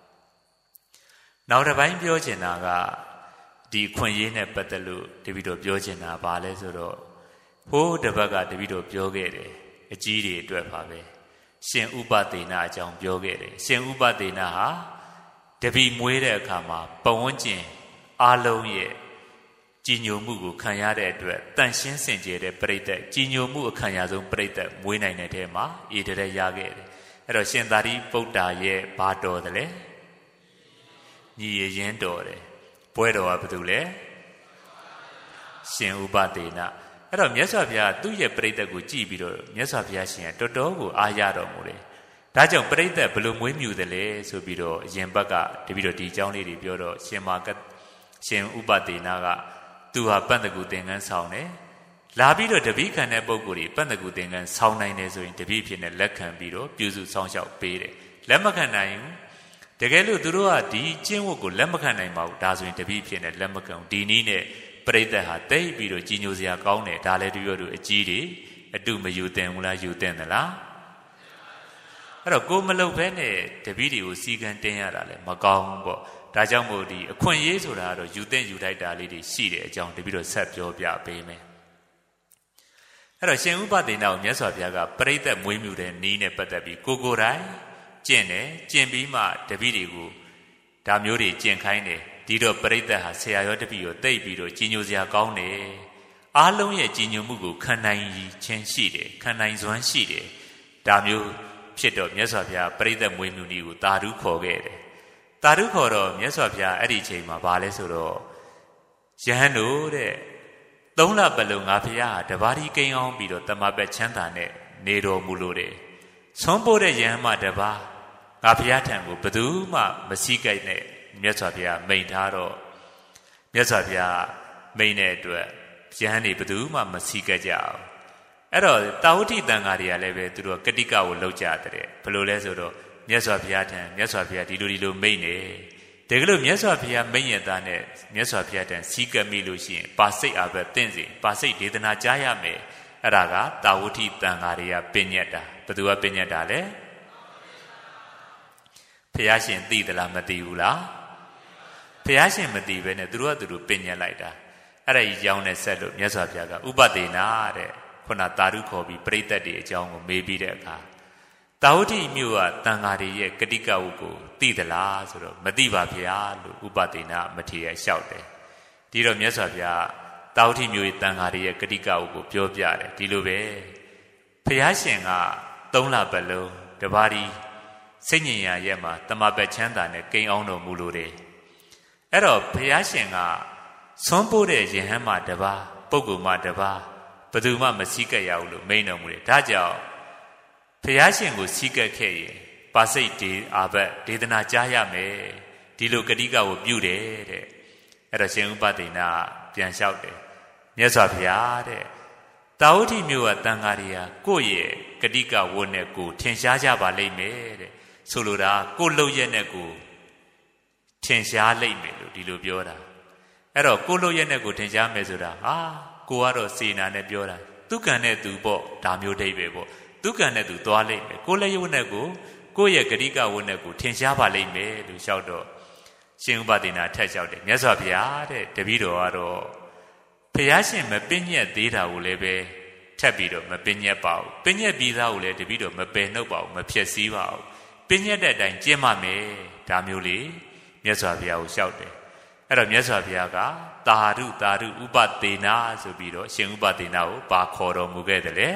နောက်တစ်ပိုင်းပြောချင်တာကဒီခွင့်ရေးနဲ့ပတ်သက်လို့တပည့်တော်ပြောချင်တာဘာလဲဆိုတော့ဟိုးတစ်ပတ်ကတပည့်တော်ပြောခဲ့တယ်အကြီးတွေအတွက်ပါပဲရှင်ဥပဒေနာအကြောင်းပြောခဲ့တယ်ရှင်ဥပဒေနာဟာတပည့်မွေးတဲ့အခါမှာပဝန်းကျင်အားလုံးရဲ့ကြည်ညိုမှုကိုခံရတဲ့အတွက်တန်ရှင်းစင်ကြယ်တဲ့ပြိတ္တကြည်ညိုမှုအခမ်းအနားဆုံးပြိတ္တမွေးနိုင်တဲ့ထဲမှာဤတည်းရခဲ့တယ်အဲ့တော့ရှင်သာရိပုတ္တရာရဲ့ဘာတော်တယ်လဲညီရင်းတော်တယ်ပွဲတော်ကဘာတူလဲရှင်ဥပဒေနာအဲ့တော့မြတ်စွာဘုရားသူ့ရဲ့ပြိတ္တကိုကြည့်ပြီးတော့မြတ်စွာဘုရားရှင်ကတော်တော်ကိုအားရတော်မူတယ်ဒါကြောင့်ပြိတ္တဘယ်လိုမွေးမြူတယ်လဲဆိုပြီးတော့အရင်ဘက်ကတပည့်တော်ဒီအကြောင်းလေးတွေပြောတော့ရှင်ဥပဒေနာကသူဟာပန့်တကူသင်္ကန်းဆောင်တယ်လာပြီးတော့တပည့်ခံတဲ့ပုဂ္ဂိုလ်တွေပန့်တကူသင်္ကန်းဆောင်နိုင်တယ်ဆိုရင်တပည့်ဖြစ်နေလက်ခံပြီးတော့ပြုစုဆောင်ရှောက်ပေးတယ်လက်မခံနိုင်ဘူးတကယ်လို့သူတို့ကဒီကျင့်ဝတ်ကိုလက်မခံနိုင်ပါဘူးဒါဆိုရင်တပည့်ဖြစ်နေလက်မခံဒီနည်းနဲ့ပြိတ္တဟာတိတ်ပြီးတော့ကြီးညိုစရာကောင်းတယ်ဒါလည်းတပည့်တို့အကြီးတွေအတုမယူသင်ဘူးလားယူသင်သလားအဲ့တော့ကိုမလုပ်ဘဲနဲ့တပည့်တွေကိုစီကံတင်ရတာလည်းမကောင်းဘူးပေါ့ဒါကြောင့်မို့ဒီအခွင့်အရေးဆိုတာကတော့ယူသင့်ယူထိုက်တာလေးတွေရှိတဲ့အကြောင်းတပည့်တော်ဆက်ပြောပြပေးမယ်အဲ့တော့ရှင်ဥပဒေနာကိုမြတ်စွာဘုရားကပြိတ္တမွေးမြူတဲ့နည်းနဲ့ပတ်သက်ပြီးကိုယ်တိုင်ကျင့်တယ်ကျင့်ပြီးမှတပည့်တွေကိုဒါမျိုးတွေကျင့်ခိုင်းတယ်ဒီတော့ပြိတ္တဟာဆရာရောတပည့်ရောတိတ်ပြီးတော့ကြီးညိုစရာကောင်းတယ်အားလုံးရဲ့ကြီးညိုမှုကိုခံနိုင်ခြင်းရှိတယ်ခံနိုင်စွမ်းရှိတယ်ဒါမျိုးဖြစ်တော့မြတ်စွာဘုရားပြိတ္တမွေးမြူနည်းကိုတာဓုခေါ်ခဲ့တယ်တာဓုခေါ်တော့မြတ်စွာဘုရားအဲ့ဒီအချိန်မှာဗာလဲဆိုတော့ယဟန်တို့တဲ့3 လပတ်လုံးငါဘုရားဟာတပါးဒီကိန်းအောင်ပြီးတော့တမပတ်ချမ်းသာနဲ့နေတော်မူလို့တယ်ဆွမ်းပိုးတဲ့ယဟန်မှတပါးငါဘုရားထံကိုဘယ်သူမှမစည်းကြိုက်နဲ့မြတ်စွာဘုရားမိန့်ထားတော့မြတ်စွာဘုရားမိန့်တဲ့အတွက်ယဟန်တွေဘယ်သူမှမစည်းကြကြအောင်အဲ့တော့တာဝတိတန်ဃာတွေကလည်းပဲသူတို့ကတိကကိုလောက်ကြတဲ့ဘယ်လိုလဲဆိုတော့မြတ်စွာဘုရားထံမြတ်စွာဘုရားဒီလိုမိန့်နေတကယ်လို့မြတ်စွာဘုရားမိန့်ရသားနဲ့မြတ်စွာဘုရားထံစည်းကပ်မိလို့ရှိရင်ပါစိတ်အာဘသင့်စီပါစိတ်ဒေသနာကြားရမယ်အဲ့ဒါကတာဝတိတန်ဃာတွေကပညတ်တာဘယ်သူကပညတ်တာလဲဘုရားရှင်သိသလားမသိဘူးလားဘုရားရှင်မသိဘဲနဲ့သူတို့ကသူတို့ပညတ်လိုက်တာအဲ့ဒါကြီးကြောင်းနဲ့ဆက်လို့မြတ်စွာဘုရားကဥပဒေနာတဲ့ခုနတာဓုခေါ်ပြီးပြိတ္တတွေအကြောင်းကိုမေးပြီးတဲ့အခါတာဝတိမြို့ကတန်ဃာတွေရဲ့ကတိကဝတ်ကိုသိသလားဆိုတော့မသိပါဗျာလို့ဥပဒေနာမထေရလျှောက်တယ်ဒီတော့မြတ်စွာဘုရားတာဝတိမြို့ရဲ့တန်ဃာတွေရဲ့ကတိကဝတ်ကိုပြောပြတယ်ဒီလိုပဲဘုရားရှင်က3 လပတ်လုံးတပါးဒီစိတ်ညင်ရရဲ့မှာတမပတ်ချမ်းသာနဲ့ကိန်းအောင်တော်မူလို့တယ်အဲ့တော့ဘုရားရှင်ကဆွမ်းပိုးတဲ့ယဟန်မှတပါးပုဂ္ဂိုလ်မှတပါးဘယ်သူမှမစည်းကပ်ရဘူးလို့မိန့်တော်မူတယ်ဒါကြောင့်ဘုရားရှင်ကိုစည်းကပ်ခဲ့ရင်ပါစိတ်ဒေအာဘဒေသနာကြားရမယ်ဒီလိုကတိကကိုပြုတယ်တဲ့အဲ့တော့ရှင်ဥပဒေနာပြန်လျှောက်တယ်မြတ်စွာဘုရားတဲ့တာဝတိမြို့ကတန်ဃာတွေဟာကိုယ့်ရဲ့ကတိကဝတ်နဲ့ကိုထင်ရှားကြပါလိမ့်မယ်တဲ့ဆိုလိုတာကိုယ့်လုပ်ရက်နဲ့ကိုထင်ရှားလိမ့်မယ်လို့ဒီလိုပြောတာအဲ့တော့ကိုယ့်လုပ်ရက်နဲ့ကိုထင်ရှားမယ်ဆိုတာဟာကိုကတော့စေနာနဲ့ပြောတာသူကံနဲ့သူပေါ့ဒါမျိုးဒိဗ္ဗေပေါ့သူကံနဲ့သူသွားလိမ့်မယ်ကိုလည်းရုပ်နဲ့ကိုယ့်ရဲ့ဂရိကဝတ်နဲ့ကိုထင်ရှားပါလိမ့်မယ်လို့လျှောက်တော့ရှင်ဥပဒေနာထက်လျှောက်တယ်မြတ်စွာဘုရားတဲ့တပည့်တော်ကတော့ဘုရားရှင်မပညက်သေးတာကိုလည်းပဲထပ်ပြီးတော့မပညက်ပါဘူးပညက်ပြီးသားကိုလည်းတပည့်တော်မပယ်နှုတ်ပါဘူးမဖြစ်စည်းပါဘူးပညက်တဲ့အတိုင်းကျင့်မှမယ်ဒါမျိုးလေမြတ်စွာဘုရားကိုလျှောက်တယ်အဲ့တော့မြတ်စွာဘုရားကတာဓုဥပဒေနာဆိုပြီးတော့ရှင်ဥပဒေနာကိုပါခေါ်တော်မူခဲ့တယ်လေ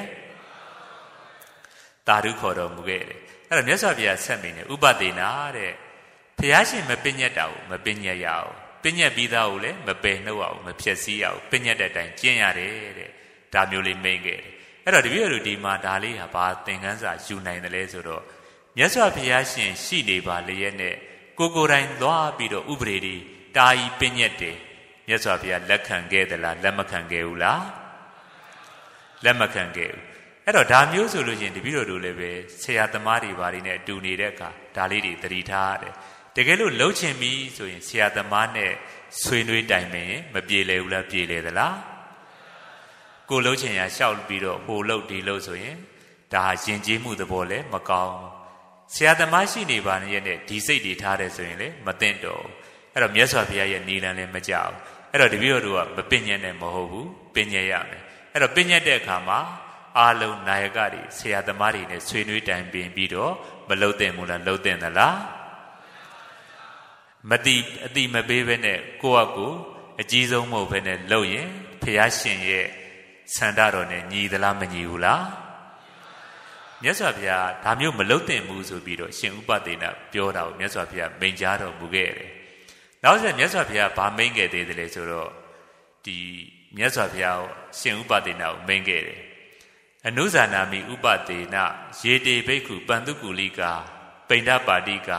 တာဓုခေါ်တော်မူခဲ့တယ်အဲ့တော့မြတ်စွာဘုရားဆက်မိနေဥပဒေနာတဲ့ဘုရားရှင်မပညက်တာကိုမပညက်ရအောင်ပညက်ပြီးသားကိုလည်းမပယ်နှုတ်အောင်မဖြစ်စည်းအောင်ပညက်တဲ့အတိုင်းကျင့်ရတယ်တဲ့ဒါမျိုးလေးမိန့်ခဲ့တယ်အဲ့တော့တပည့်တော်ဒီမှာဒါလေးဟာဘာသင်ခန်းစာယူနိုင်တယ်လဲဆိုတော့မြတ်စွာဘုရားရှင်ရှိနေပါလျက်နဲ့ကိုယ်တိုင်သွားပြီးတော့ဥပဒေတွေတာဤပညက်တယ်မြတ်စွာဘုရားလက်ခံခဲ့သလားလက်မခံခဲ့ဘူးလားလက်မခံခဲ့ဘူးအဲ့တော့ဒါမျိုးဆိုလို့ရှိရင်တပည့်တော်တို့လည်းပဲဆရာသမားတွေဘာတွေနဲ့အတူနေတဲ့အခါဒါလေးတွေသတိထားတယ်တကယ်လို့လှုပ်ချင်ပြီဆိုရင်ဆရာသမားနဲ့ဆွေးနွေးတိုင်ပင်မပြေလည်ဘူးလားပြေလည်သလားကိုလှုပ်ချင်ရရှောက်ပြီးတော့ဟိုလှုပ်ဒီလှုပ်ဆိုရင်ဒါဟာယဉ်ကျေးမှုသဘောလည်းမကောင်းဆရာသမားရှိနေပါနဲ့ဒီစိတ်တွေထားတယ်ဆိုရင်လည်းမသိတော့အဲ့တော့မြတ်စွာဘုရားရဲ့နိလန်လည်းမကြောက်အဲ့တော့တပည့်တော်တို့ကမပညတ်နဲ့မဟုတ်ဘူးပညတ်ရမယ်အဲ့တော့ပညတ်တဲ့အခါမှာအားလုံးနာယကတွေဆရာသမားတွေနဲ့ဆွေးနွေးတိုင်ပင်ပြီးတော့မလှုပ်တဲ့မူလားလှုပ်တဲ့သလားမတိအတိမပေးဘဲနဲ့ကိုယ့်အကူအကြီးဆုံးမဟုတ်ဘဲနဲ့လှုပ်ရင်ဘုရားရှင်ရဲ့ဆန္ဒတော်နဲ့ညီသလားမညီဘူးလားမြတ်စွာဘုရားဒါမျိုးမလှုပ်တဲ့မူဆိုပြီးတော့ရှင်ဥပဒေနာပြောတာကိုမြတ်စွာဘုရားမိန့်ကြားတော်မူခဲ့တယ်နောက်ဆက်မြတ်စွာဘုရားဗာမိန့်ခဲ့သေးတယ်လေဆိုတော့ဒီမြတ်စွာဘုရားရှင်ဥပဒေနာကိုမိန့်ခဲ့တယ်အနုဇာနာမိဥပဒေနာရေတေဘိက္ခုပန္တုကူလိကာပိဏ္ဍပါတိကာ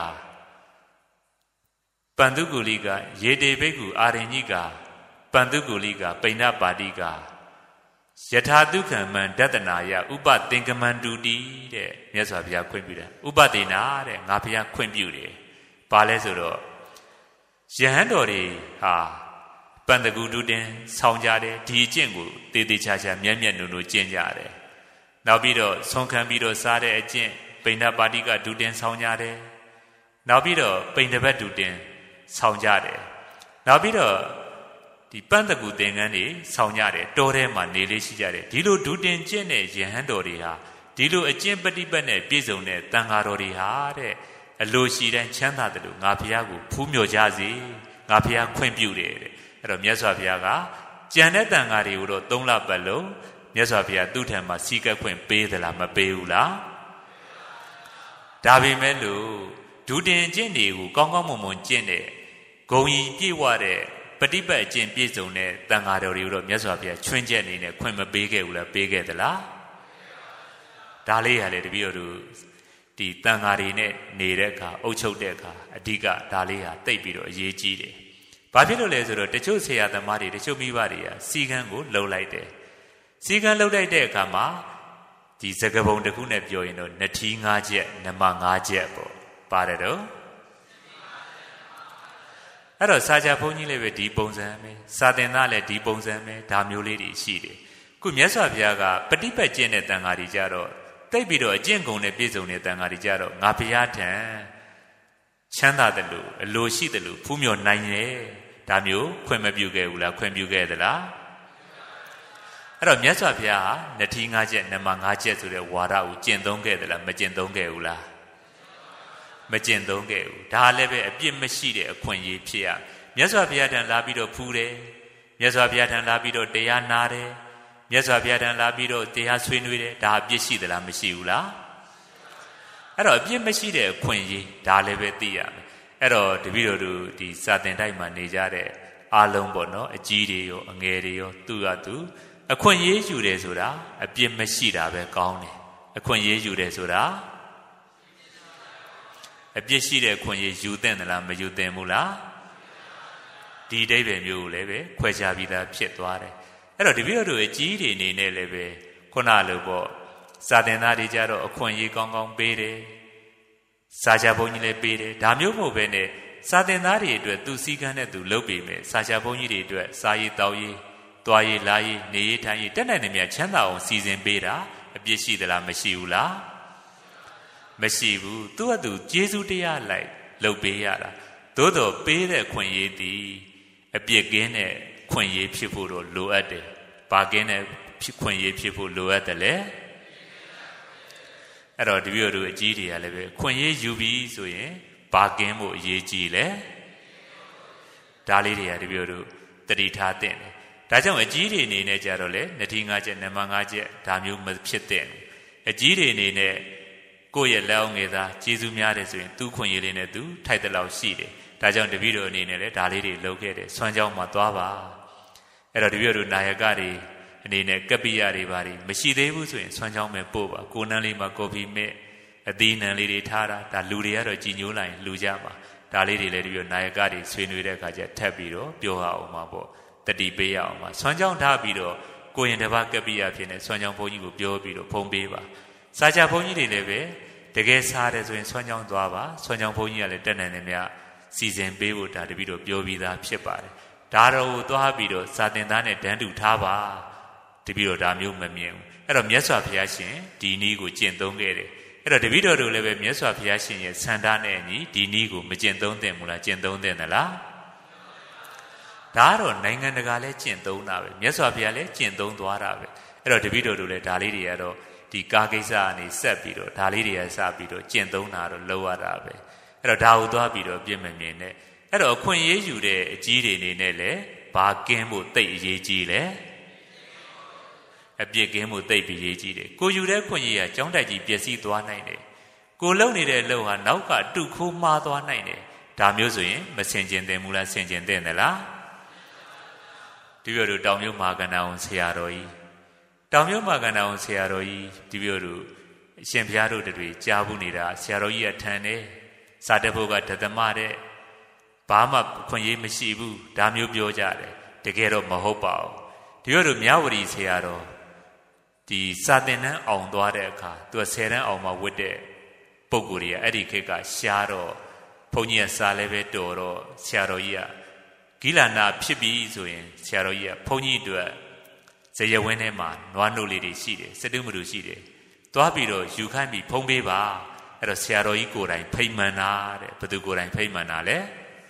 ပန္တုကူလိကာရေတေဘိက္ခုအာရဏိကာပန္တုကူလိကာပိဏ္ဍပါတိကာယထာတုခံမံဒတနာယဥပသင်္ကမန္တုတိတဲ့မြတ်စွာဘုရားခွင့်ပြုတယ်ဥပဒေနာတဲ့ငါဘုရားခွင့်ပြုတယ်ဘာလဲဆိုတော့ယဟန်တော်တွေဟာပန္တကူတုတင်ဆောင်းကြတယ်ဒီအကျင့်ကိုတေးသေးချာချာမျက်မျက်နှုံနှုံကျင့်ကြတယ်နောက်ပြီးတော့ဆုံးခံပြီးတော့စားတဲ့အကျင့်ပိဏ္ဍပါတိကဒုတင်ဆောင်းကြတယ်နောက်ပြီးတော့ပိဏ္ဍဘတ်ဒုတင်ဆောင်းကြတယ်နောက်ပြီးတော့ဒီပန်းတကူသင်္ကန်းတွေဆောင်းကြတယ်တောထဲမှာနေလေးရှိကြတယ်ဒီလိုဒုတင်ကျင့်တဲ့ယဟန်တော်တွေဟာဒီလိုအကျင့်ပฏิပတ်နဲ့ပြည့်စုံတဲ့တန်ဃာတော်တွေဟာတဲ့အလိုရှိတိုင်းချမ်းသာတယ်လို့ငါဘုရားကိုဖူးမြော်ကြစေငါဘုရားခွင့်ပြုတယ်တဲ့အဲ့တော့မြတ်စွာဘုရားကကြံတဲ့တန်ဃာတွေကိုတော့3လပတ်လုံးမြတ်စွာဘုရားသူ့ထံမှာစီကပ်ခွင့်ပေးသလားမပေးဘူးလားဒါပေမဲ့လို့ဒုတင်ကျင့်တွေကိုကောင်းကောင်းမွန်မွန်ကျင့်တဲ့ဂုံကြီးပြည့်ဝတဲ့ပฏิပတ်အကျင့်ပြည့်စုံတဲ့တန်ဃာတော်တွေကိုတော့မြတ်စွာဘုရားချွင်းချက်အနေနဲ့ခွင့်မပေးခဲ့ဘူးလားပေးခဲ့သလားဒါလေးဟာလေတပည့်တော်တို့ဒီတန်ဃာတွေနဲ့နေတဲ့အခါအုပ်ချုပ်တဲ့အခါအဓိကဒါလေးဟာတိတ်ပြီးတော့အရေးကြီးတယ်ဘာဖြစ်လို့လဲဆိုတော့တချို့ဆရာသမားတွေတချို့မိဘတွေကစီကံကိုလှုပ်လိုက်တယ်စီကံလှုပ်လိုက်တဲ့အခါမှာဒီစကပုံတစ်ခုနဲ့ပြောရင်တော့နထီး5ချက်နမ5ချက်ပေါ့ပါတယ်တော့အဲ့တော့စာချဘုန်းကြီးလည်းပဲဒီပုံစံပဲစာသင်သားလည်းဒီပုံစံပဲဒါမျိုးလေးတွေရှိတယ်ခုမြတ်စွာဘုရားကပฏิပတ်ကျင့်တဲ့တန်ဃာတွေကြတော့တိတ်ပြီးတော့အကျင့်ကုန်နဲ့ပြည့်စုံတဲ့တန်ဃာတွေကြတော့ငါဘုရားထံချမ်းသာတယ်လို့အလိုရှိတယ်လို့ဖူးမြော်နိုင်တယ်ဒါမျိုးခွင့်မပြုခဲ့ဘူးလားခွင့်ပြုခဲ့သလားအဲ့တော့မြတ်စွာဘုရားဟာနထီး5ချက်နမ5ချက်ဆိုတဲ့ဝါဒကိုကျင့်သုံးခဲ့သလားမကျင့်သုံးခဲ့ဘူးလားမကျင့်သုံးခဲ့ဘူးဒါလည်းပဲအပြစ်မရှိတဲ့အခွင့်အရေးဖြစ်ရမြတ်စွာဘုရားထံလာပြီးတော့ဖူးတယ်မြတ်စွာဘုရားထံလာပြီးတော့တရားနာတယ်မြတ်စွာဘုရားထံလာပြီးတော့တရားဆွေးနွေးတယ်ဒါအပြစ်ရှိသလားမရှိဘူးလားအဲ့တော့အပြစ်မရှိတဲ့အခွင့်အရေးဒါလည်းပဲသိရမယ်အဲ့တော့တပည့်တော်တို့ဒီစာသင်တိုက်မှာနေကြတဲ့အားလုံးပေါ့နော်အကြီးတွေရောအငယ်တွေရောသူကသူအခွင့်အရေးယူတယ်ဆိုတာအပြစ်မရှိတာပဲကောင်းတယ်အခွင့်အရေးယူတယ်ဆိုတာအပြစ်ရှိတဲ့အခွင့်အရေးယူသင့်သလားမယူသင့်ဘူးလားဒီအဓိပ္ပာယ်မျိုးကိုလည်းပဲခွဲခြားပြီးသားဖြစ်သွားတယ်အဲ့တော့တပည့်တော်တို့အကြီးတွေအနေနဲ့လည်းပဲခုနလိုပေါ့စာသင်သားတွေကြတော့အခွင့်အရေးကောင်းကောင်းပေးတယ်စာချဘုန်းကြီးလည်းပေးတယ်ဒါမျိုးမဟုတ်ပဲနဲ့စာသင်သားတွေအတွက်သူစည်းကမ်းနဲ့သူလုပ်ပေးမယ်စာချဘုန်းကြီးတွေအတွက်စာရေးတောက်ရေးသွားရေးလာရေးနေရေးထိုင်ရေးတက်နိုင်တယ်မြတ်ချမ်းသာအောင်စီစဉ်ပေးတာအပြစ်ရှိသလားမရှိဘူးလားမရှိဘူးသူကသူကျေးဇူးတရားလိုက်လုပ်ပေးရတာသို့တော်ပေးတဲ့ခွင့်ရေးသည်အပြစ်ကင်းတဲ့ခွင့်ရေးဖြစ်ဖို့တော့လိုအပ်တယ်ဘာကင်းတဲ့ခွင့်ရေးဖြစ်ဖို့လိုအပ်တယ်လေအဲ့တော့တပည့်တော်တို့အကြီးတွေကလည်းပဲခွင့်ရေးယူပြီးဆိုရင်ဘာကင်းဖို့အရေးကြီးလဲဒါလေးတွေကတပည့်တော်တို့တတိထားသင့်တယ်ဒါကြောင့်အကြီးတွေအနေနဲ့ကြတော့လေနထီး5ချက်နမ5ချက်ဒါမျိုးမဖြစ်တဲ့အကြီးတွေအနေနဲ့ကိုယ့်ရဲ့လက်အောင်ငယ်သားကျေးဇူးများတယ်ဆိုရင်သူ့ခွင့်ရေးလေးနဲ့သူထိုက်တဲ့လောက်ရှိတယ်ဒါကြောင့်တပည့်တော်အနေနဲ့လည်းဒါလေးတွေလုပ်ခဲ့တယ်ဆွမ်းကြောင်းမှာသွားပါအဲ့တော့တပည့်တော်နာယကတွေအနေနဲ့ကပ္ပိယတွေပါတွေမရှိသေးဘူးဆိုရင်ဆွမ်းကြောင်းပဲပို့ပါကိုနန်းလေးမှာကော်ဖီမဲ့အသီးနှံလေးတွေထားတာဒါလူတွေကတော့ကြည်ညိုးလိုက်လူကြပါဒါလေးတွေလည်းတပည့်တော်နာယကတွေဆွေးနွေးတဲ့အခါကျထပ်ပြီးတော့ပြောရအောင်ပါပေါ့တတိပေးရအောင်ပါဆွမ်းကြောင်းထားပြီးတော့ကိုရင်တစ်ပါးကပ္ပိယဖြစ်နေဆွမ်းကြောင်းဘုန်းကြီးကိုပြောပြီးတော့ဖုံးပေးပါစာချဘုန်းကြီးတွေလည်းပဲတကယ်စားတယ်ဆိုရင်ဆွမ်းကြောင်းသွားပါဆွမ်းကြောင်းဘုန်းကြီးကလည်းတက်နိုင်တယ်များစီစဉ်ပေးဖို့ဒါတပည့်တော်ပြောပြီးသားဖြစ်ပါတယ်ဒါတော့ကိုသွားပြီးတော့စာသင်သားနဲ့တန်းတူထားပါတပည့်တော်ဒါမျိုးမမြင်ဘူးအဲ့တော့မြတ်စွာဘုရားရှင်ဒီနည်းကိုကျင့်သုံးခဲ့တယ်အဲ့တော့တပည့်တော်တို့လည်းပဲမြတ်စွာဘုရားရှင်ရဲ့ဆန္ဒနဲ့အညီဒီနည်းကိုမကျင့်သုံးသင့်ဘူးလားကျင့်သုံးသင့်သလားဒါကတော့နိုင်ငံတကာလည်းကျင့်သုံးတာပဲမြတ်စွာဘုရားလည်းကျင့်သုံးသွားတာပဲအဲ့တော့တပည့်တော်တို့လည်းဒါလေးတွေကတော့ဒီကားကိစ္စကနေဆက်ပြီးတော့ဒါလေးတွေကစပြီးတော့ကျင့်သုံးတာတော့လောက်ရတာပဲအဲ့တော့ဒါကိုသွားပြီးတော့ပြည့်မမြင်နဲ့အဲ့တော့အခွင့်အရေးယူတဲ့အကြီးတွေအနေနဲ့လည်းဘာကင်းဖို့တိတ်အရေးကြီးလဲအပြစ်ကင်းဖို့တိတ်ပြီးရေးကြီးတယ်ကိုယူတဲ့ခွင့်ရေးကကြောင်းတိုက်ကြီးပျက်စီးသွားနိုင်တယ်ကိုလုံနေတဲ့အလုပ်ဟာနောက်ကတုခိုးမှားသွားနိုင်တယ်ဒါမျိုးဆိုရင်မဆင်ကျင်သင့်ဘူးလားဆင်ကျင်သင့်သလားတဒီပြောတို့တောင်မြို့မာကန္နာဝန်ဆရာတော်ကြီးတောင်မြို့မာကန္နာဝန်ဆရာတော်ကြီးဒီပြောတို့အရှင်ဘုရားတို့တွေကြားဘူးနေတာဆရာတော်ကြီးကထန်တယ်စာတတ်ဖို့ကဒသမတဲ့ဘာမှခွင့်ရေးမရှိဘူးဒါမျိုးပြောကြတယ်တကယ်တော့မဟုတ်ပါဘူးဒီပြောတို့မြဝတီဆရာတော်ဒီစာသင်တန်းအောင်သွားတဲ့အခါသူက10တန်းအောင်မှဝတ်တဲ့ပုဂ္ဂိုလ်တွေကအဲ့ဒီခေတ်ကရှားတော့ဘုန်းကြီးကစာလည်းပဲတော်တော့ဆရာတော်ကြီးကဂိလာနာဖြစ်ပြီဆိုရင်ဆရာတော်ကြီးကဘုန်းကြီးအတွက်ဇယဝင်းထဲမှာနွားနှုတ်လေးတွေရှိတယ်စတုမတူရှိတယ်သွားပြီးတော့ယူခိုင်းပြီးဖုံးပေးပါအဲ့တော့ဆရာတော်ကြီးကိုယ်တိုင်ဖိတ်မှန်တာတဲ့ဘယ်သူကိုယ်တိုင်ဖိတ်မှန်တာလဲ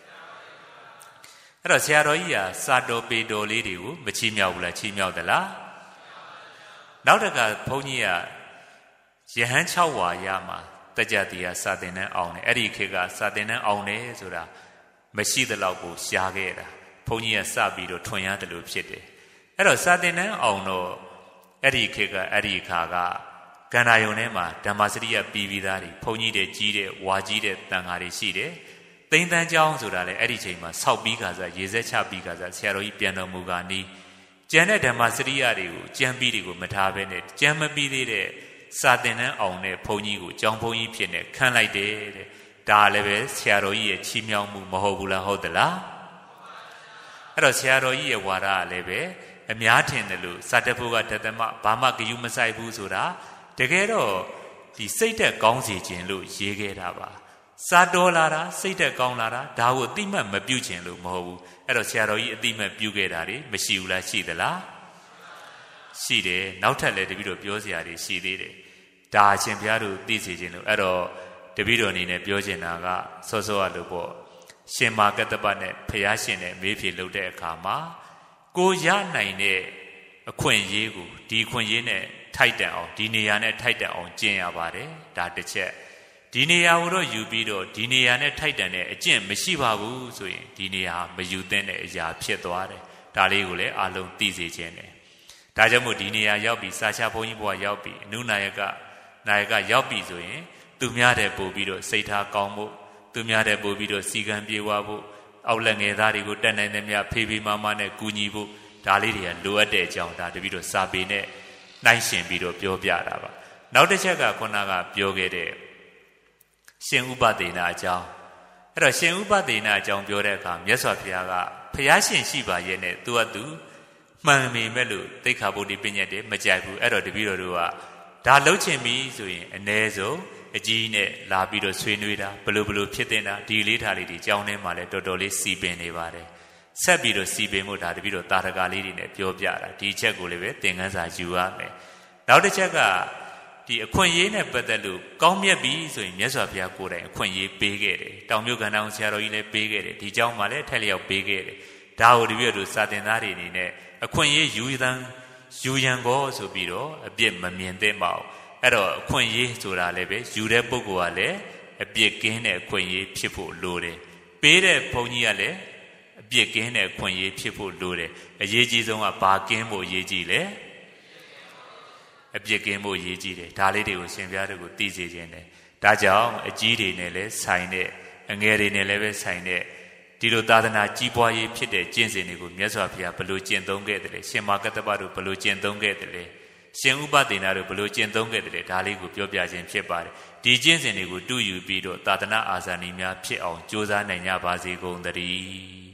အဲ့တော့ဆရာတော်ကြီးကစာတော်ပေတော်လေးတွေကိုမချီးမြှောက်ဘူးလားချီးမြှောက်သလားနောက်တကဘုန်းကြီးကယဟန်6ဝါရမှာတကြတိကစာသင်တန်းအောင်တယ်အဲ့ဒီခေတ်ကစာသင်တန်းအောင်တယ်ဆိုတာမရှိသလောက်ကိုရှားခဲ့တာဘုန်းကြီးကစပြီးတော့ထွန်ရတယ်လို့ဖြစ်တယ်အဲ့တော့စာသင်တန်းအောင်တော့အဲ့ဒီခေတ်ကအဲ့ဒီခါကကန္နာယုံထဲမှာဓမ္မစရိယပြီးပြီးသားတွေဘုန်းကြီးတွေကြီးတဲ့ဝါကြီးတဲ့တန်ဃာတွေရှိတယ်သိန်းတန်းကျောင်းဆိုတာလေအဲ့ဒီချိန်မှာဆောက်ပြီးခါစားရေစက်ချပြီးခါစားဆရာတော်ကြီးပြန်တော်မူကနီးကျန်တဲ့ဓမ္မစရိယတွေကိုကျမ်းပြီးတွေကိုမထားဘဲနဲ့ကျမ်းမပြီးသေးတဲ့စာသင်တန်းအောင်တဲ့ဘုန်းကြီးကိုကျောင်းဘုန်းကြီးဖြစ်နေခန့်လိုက်တယ်တဲ့ဒါလည်းပဲဆရာတော်ကြီးရဲ့ချီးမြှောက်မှုမဟုတ်ဘူးလားဟုတ်သလားအဲ့တော့ဆရာတော်ကြီးရဲ့ဝါဒကလည်းပဲအများထင်တယ်လို့စာတတ်ဖို့ကတသမဘာမှဂယုမဆိုင်ဘူးဆိုတာတကယ်တော့ဒီစိတ်သက်ကောင်းစေခြင်းလို့ရေးခဲ့တာပါစာတော်လာတာစိတ်သက်ကောင်းလာတာဒါကိုအတိမတ်မပြုခြင်းလို့မဟုတ်ဘူးအဲ့တော့ဆရာတော်ကြီးအတိမတ်ပြုခဲ့တာတွေမရှိဘူးလားရှိသလားရှိတယ်နောက်ထပ်လည်းတပည့်တော်ပြောစရာတွေရှိသေးတယ်ဒါအရှင်ဘုရားတို့သိစေခြင်းလို့အဲ့တော့တပည့်တော်အနေနဲ့ပြောချင်တာကစောစောကလို့ပေါ့ရှင်မာကတ္တပနဲ့ဘုရားရှင်နဲ့မေးဖြေလုပ်တဲ့အခါမှာကိုရနိုင်တဲ့အခွင့်အရေးကိုဒီအခွင့်အရေးနဲ့ထိုက်တန်အောင်ဒီနေရာနဲ့ထိုက်တန်အောင်ကျင့်ရပါတယ်ဒါတစ်ချက်ဒီနေရာကိုတော့ယူပြီးတော့ဒီနေရာနဲ့ထိုက်တန်တဲ့အကျင့်မရှိပါဘူးဆိုရင်ဒီနေရာမယူသင့်တဲ့အရာဖြစ်သွားတယ်ဒါလေးကိုလည်းအလုံးသိစေခြင်းတယ်ဒါကြောင့်မို့ဒီနေရာရောက်ပြီးစာချဘုန်းကြီးဘုရားရောက်ပြီးအနုနာယကရောက်ပြီးဆိုရင်သူများတဲ့ပို့ပြီးတော့စိတ်ထားကောင်းဖို့သူများတဲ့ပို့ပြီးတော့စီကံပြေဝဖို့အောက်လက်ငယ်သားတွေကိုတက်နိုင်တဲ့မြဖေးဖေးမမနဲ့ကူညီဖို့ဒါလေးတွေကလိုအပ်တဲ့အကြောင်းဒါတပြီးတော့စာပေနဲ့နှိုင်းရှင်ပြီးတော့ပြောပြတာပါနောက်တစ်ချက်ကခုနကပြောခဲ့တဲ့ရှင်ဥပဒေနာအကြောင်းအဲ့တော့ရှင်ဥပဒေနာအကြောင်းပြောတဲ့အခါမြတ်စွာဘုရားကဘုရားရှင်ရှိပါရဲ့နဲ့သူကသူမှန်ပေမဲ့လို့သိက္ခာပုဒ်ဒီပညတ်တွေမကြိုက်ဘူးအဲ့တော့တပည့်တော်တို့ကဒါလှုပ်ချင်ပြီဆိုရင်အ ਨੇ ဆုံးအကြီးနဲ့လာပြီးတော့ဆွေးနွေးတာဘလို့ဖြစ်တင်တာဒီလေးထားလေးဒီကြောင်းထဲမှာလည်းတော်တော်လေးစီပင်နေပါတယ်ဆက်ပြီးတော့စီပင်မှုဒါတပည့်တော်တာရကလေးတွေနဲ့ပြောပြတာဒီချက်ကိုလည်းပဲသင်ခန်းစာယူရမယ်နောက်တစ်ချက်ကဒီအခွင့်အရေးနဲ့ပတ်သက်လို့ကောင်းမြတ်ပြီဆိုရင်မြတ်စွာဘုရားကိုယ်တိုင်အခွင့်အရေးပေးခဲ့တယ်တောင်မြို့ကန္နာဆရာတော်ကြီးလည်းပေးခဲ့တယ်ဒီကြောင်းမှာလည်းထက်လျောက်ပေးခဲ့တယ်ဒါကိုတပည့်တော်စာသင်သားတွေအနေနဲ့အခွင့်အရေးယူရန်ကောဆိုပြီးတော့အပြစ်မမြင်သင့်ပါဘူးအဲ့တော့အခွင့်အရေးဆိုတာလည်းပဲယူတဲ့ပုဂ္ဂိုလ်ကလည်းအပြစ်ကင်းတဲ့အခွင့်အရေးဖြစ်ဖို့လိုတယ်ပေးတဲ့ဘုန်းကြီးကလည်းအပြစ်ကင်းတဲ့အခွင့်အရေးဖြစ်ဖို့လိုတယ်အရေးကြီးဆုံးကဘာကင်းဖို့အရေးကြီးလဲအပြစ်ကင်းဖို့အရေးကြီးတယ်ဒါလေးတွေကိုရှင်ဘုရားတို့ကိုသိစေခြင်းတယ်ဒါကြောင့်အကြီးတွေနဲ့လည်းဆိုင်တဲ့အငယ်တွေနဲ့လည်းပဲဆိုင်တဲ့ဒီလိုသာသနာကြီးပွားရေးဖြစ်တဲ့ကျင့်စဉ်တွေကိုမြတ်စွာဘုရားဘယ်လိုကျင့်သုံးခဲ့တယ်ရှင်မာကတ္တပတို့ဘယ်လိုကျင့်သုံးခဲ့တယ်ရှင်ဥပဒေနာတို့ဘယ်လိုကျင့်သုံးခဲ့တယ်ဒါလေးကိုပြောပြခြင်းဖြစ်ပါတယ်ဒီကျင့်စဉ်တွေကိုတူယူပြီးတော့သာသနာအာဇာနည်များဖြစ်အောင်ကြိုးစားနိုင်ကြပါစေကုန်သတည်း